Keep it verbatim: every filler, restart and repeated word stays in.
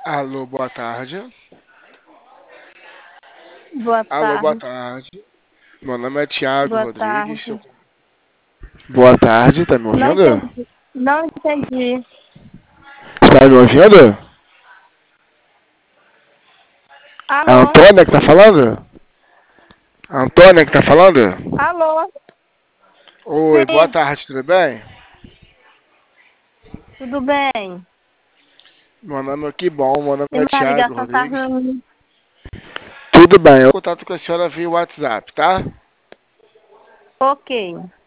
Alô, boa tarde. Boa Alô, boa tarde. tarde. Meu nome é Thiago Boa Rodrigues. tarde. sou- Boa tarde, tá me Não ouvindo? entendi. Não entendi. Está me ouvindo? É a Alô? Antônia que tá falando? A Antônia que tá falando? Alô? Oi, boa Sim, tarde, tudo bem? tudo bem. Meu nome é que bom, meu nome E é minha Thiago ligação tá Rodrigues. ruim. Tudo bem, eu contato com a senhora via WhatsApp, tá? Ok.